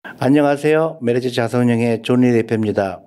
안녕하세요. 메리츠 자산운용의 존리 대표입니다.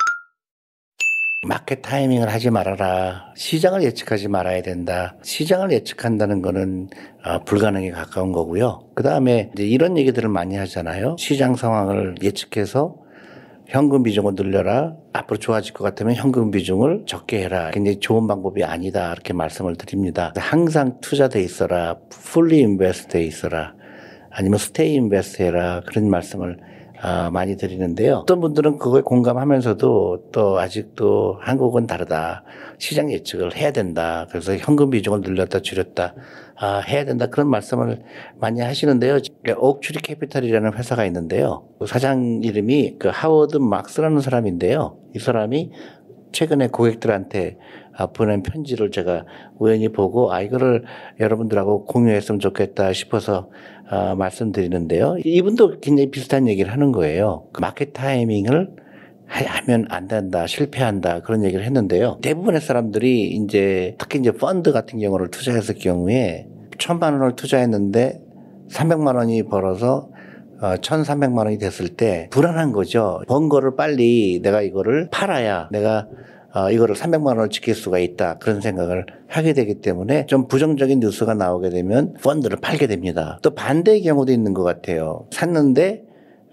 마켓 타이밍을 하지 말아라. 시장을 예측하지 말아야 된다. 시장을 예측한다는 거는 불가능에 가까운 거고요. 그 다음에 이제 이런 얘기들을 많이 하잖아요. 시장 상황을 예측해서 현금 비중을 늘려라. 앞으로 좋아질 것 같으면 현금 비중을 적게 해라. 굉장히 좋은 방법이 아니다. 이렇게 말씀을 드립니다. 항상 투자돼 있어라. fully invest 돼 있어라. 아니면 stay invest 해라. 그런 말씀을 많이 드리는데요. 어떤 분들은 그거에 공감하면서도 또 아직도 한국은 다르다. 시장 예측을 해야 된다. 그래서 현금 비중을 늘렸다 줄였다 해야 된다. 그런 말씀을 많이 하시는데요. 옥추리 캐피탈이라는 회사가 있는데요. 사장 이름이 하워드 막스라는 사람인데요. 이 사람이 최근에 고객들한테 보낸 편지를 제가 우연히 보고 이거를 여러분들하고 공유했으면 좋겠다 싶어서 말씀드리는데요. 이분도 굉장히 비슷한 얘기를 하는 거예요. 마켓 타이밍을 하면 안 된다, 실패한다 그런 얘기를 했는데요. 대부분의 사람들이 이제 특히 이제 펀드 같은 경우를 투자했을 경우에 1,000만 원을 투자했는데 300만 원이 벌어서 1,300만 원이 됐을 때 불안한 거죠. 번 거를 빨리 내가 이거를 팔아야 내가 이거를 300만 원을 지킬 수가 있다. 그런 생각을 하게 되기 때문에 좀 부정적인 뉴스가 나오게 되면 펀드를 팔게 됩니다. 또 반대의 경우도 있는 것 같아요. 샀는데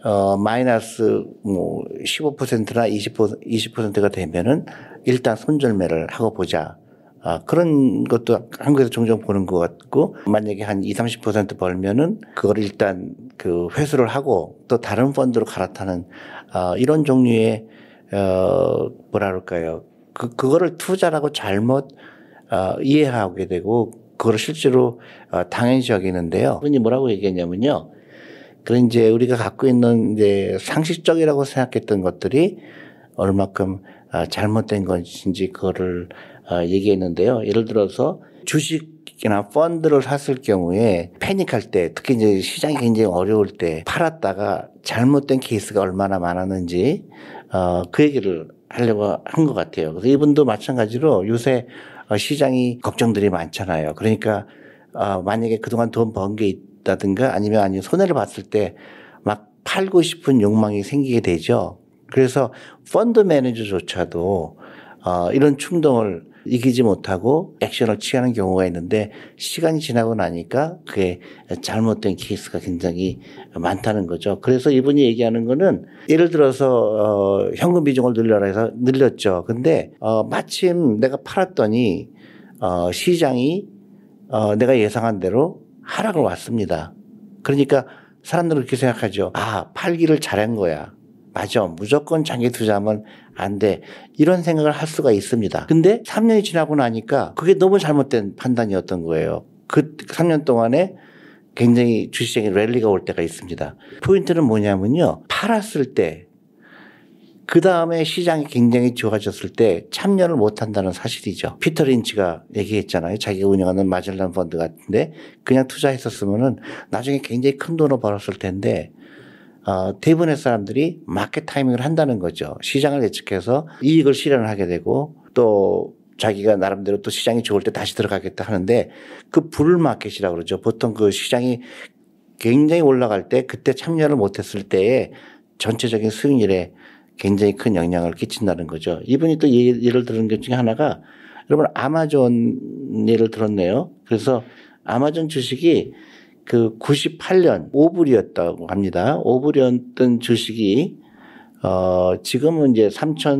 마이너스 15%나 20%가 되면은 일단 손절매를 하고 보자. 그런 것도 한국에서 종종 보는 것 같고, 만약에 한 20-30% 벌면은 그걸 일단 회수를 하고 또 다른 펀드로 갈아타는 이런 종류의 뭐라 그럴까요? 그거를 투자라고 잘못 이해하게 되고 그거를 실제로 당연시 여기는데요. 그분이 뭐라고 얘기했냐면요. 그런 이제 우리가 갖고 있는 이제 상식적이라고 생각했던 것들이 얼마큼 잘못된 것인지 그거를 얘기했는데요. 예를 들어서 주식이나 펀드를 샀을 경우에 패닉할 때, 특히 이제 시장이 굉장히 어려울 때 팔았다가 잘못된 케이스가 얼마나 많았는지 그 얘기를 하려고 한 것 같아요. 그래서 이분도 마찬가지로 요새 시장이 걱정들이 많잖아요. 그러니까 만약에 그동안 돈 번 게 있다든가 아니면 손해를 봤을 때 막 팔고 싶은 욕망이 생기게 되죠. 그래서 펀드 매니저조차도 이런 충동을 이기지 못하고 액션을 취하는 경우가 있는데, 시간이 지나고 나니까 그게 잘못된 케이스가 굉장히 많다는 거죠. 그래서 이분이 얘기하는 거는 예를 들어서 현금 비중을 늘려라 해서 늘렸죠. 근데 마침 내가 팔았더니 시장이 내가 예상한 대로 하락을 왔습니다. 그러니까 사람들은 그렇게 생각하죠. 팔기를 잘한 거야. 맞아. 무조건 장기 투자하면 안 돼. 이런 생각을 할 수가 있습니다. 근데 3년이 지나고 나니까 그게 너무 잘못된 판단이었던 거예요. 그 3년 동안에 굉장히 주식시장에 랠리가 올 때가 있습니다. 포인트는 뭐냐면요. 팔았을 때, 그 다음에 시장이 굉장히 좋아졌을 때 참여를 못 한다는 사실이죠. 피터 린치가 얘기했잖아요. 자기가 운영하는 마젤란 펀드 같은데 그냥 투자했었으면은 나중에 굉장히 큰 돈을 벌었을 텐데, 대부분의 사람들이 마켓 타이밍을 한다는 거죠. 시장을 예측해서 이익을 실현을 하게 되고 또 자기가 나름대로 또 시장이 좋을 때 다시 들어가겠다 하는데, 그 불마켓이라고 그러죠. 보통 그 시장이 굉장히 올라갈 때 그때 참여를 못했을 때에 전체적인 수익률에 굉장히 큰 영향을 끼친다는 거죠. 이분이 또 예를 들은 것 중에 하나가, 여러분 아마존 예를 들었네요. 그래서 아마존 주식이 98년 5불이었다고 합니다. 5불이었던 주식이 지금은 이제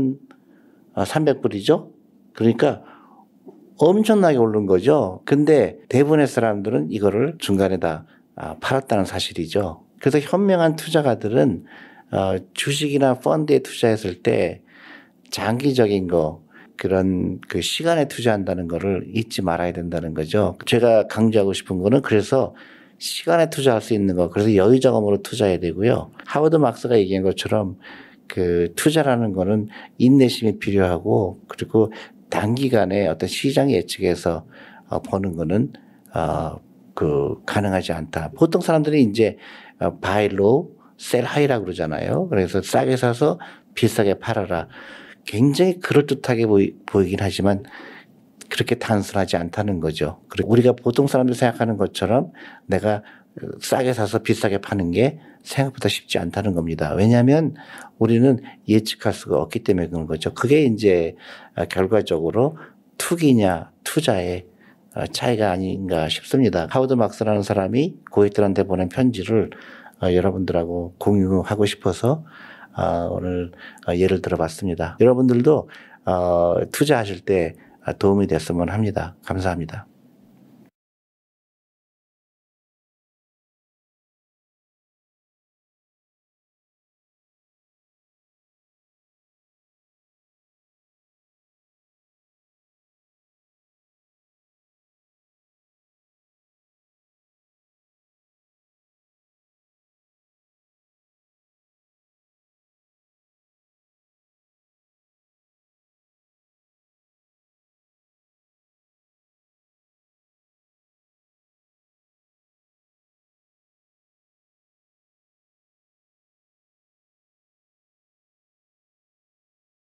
3,300불이죠. 그러니까 엄청나게 오른 거죠. 근데 대부분의 사람들은 이거를 중간에 다 팔았다는 사실이죠. 그래서 현명한 투자가들은 주식이나 펀드에 투자했을 때 장기적인 그런 시간에 투자한다는 거를 잊지 말아야 된다는 거죠. 제가 강조하고 싶은 거는 그래서 시간에 투자할 수 있는 거, 그래서 여유자금으로 투자해야 되고요. 하워드 막스가 얘기한 것처럼 투자라는 거는 인내심이 필요하고, 그리고 단기간에 어떤 시장 예측에서 버는 거는 가능하지 않다. 보통 사람들이 이제 buy low, sell high라고 그러잖아요. 그래서 싸게 사서 비싸게 팔아라. 굉장히 그럴듯하게 보이긴 하지만 그렇게 단순하지 않다는 거죠. 그리고 우리가 보통 사람들이 생각하는 것처럼 내가 싸게 사서 비싸게 파는 게 생각보다 쉽지 않다는 겁니다. 왜냐하면 우리는 예측할 수가 없기 때문에 그런 거죠. 그게 이제 결과적으로 투기냐 투자의 차이가 아닌가 싶습니다. 하워드 막스라는 사람이 고객들한테 보낸 편지를 여러분들하고 공유하고 싶어서 오늘 예를 들어봤습니다. 여러분들도 투자하실 때 도움이 됐으면 합니다. 감사합니다.